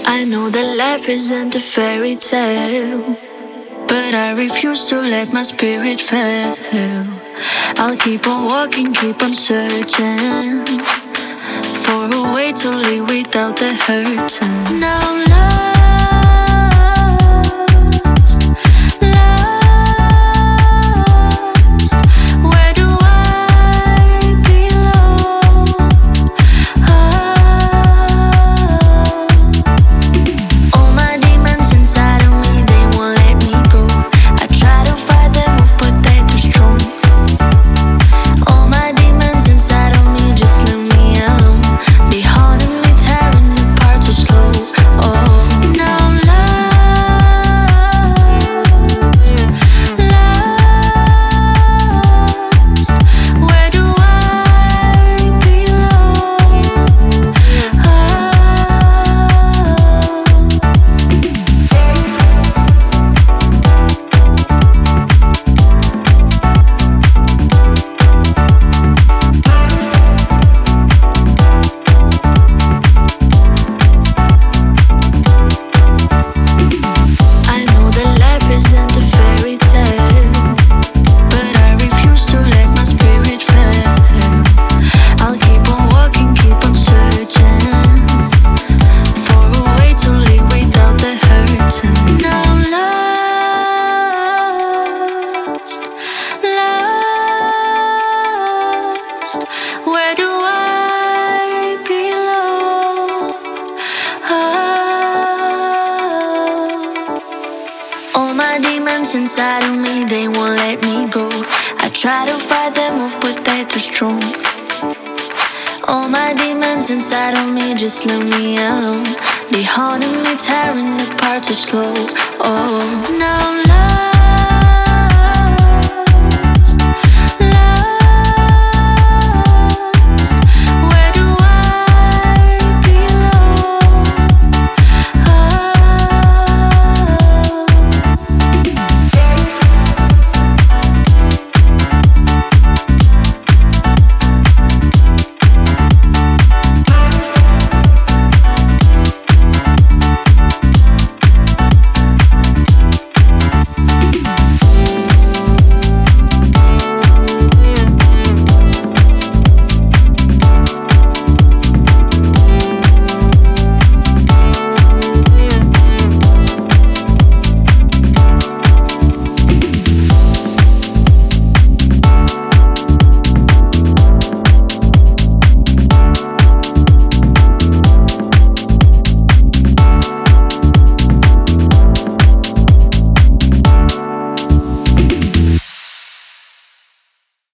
I know that life isn't a fairy tale, but I refuse to let my spirit fail. I'll keep on walking, keep on searching for a way to live without the hurt. Now I'm lost, lost. Where do I belong? All my demons inside of me, they won't let me go. I try to fight them off, but they're too strong. All my demons inside of me, just leave me alone. They haunting me, tearing apart so slow. Oh, now I'm lost, lost. Where do I belong? I know that life isn't a fairy tale, but I refuse to let my spirit fail. I'll keep on walking, keep on searching for a way to live without the hurt. Now I'm lost, lost. Where do I belong? All my demons inside of me, they won't let me go. I try to fight them off, but they're too strong. All my demons inside of me, just leave me alone. They haunting me, tearing apart too slow.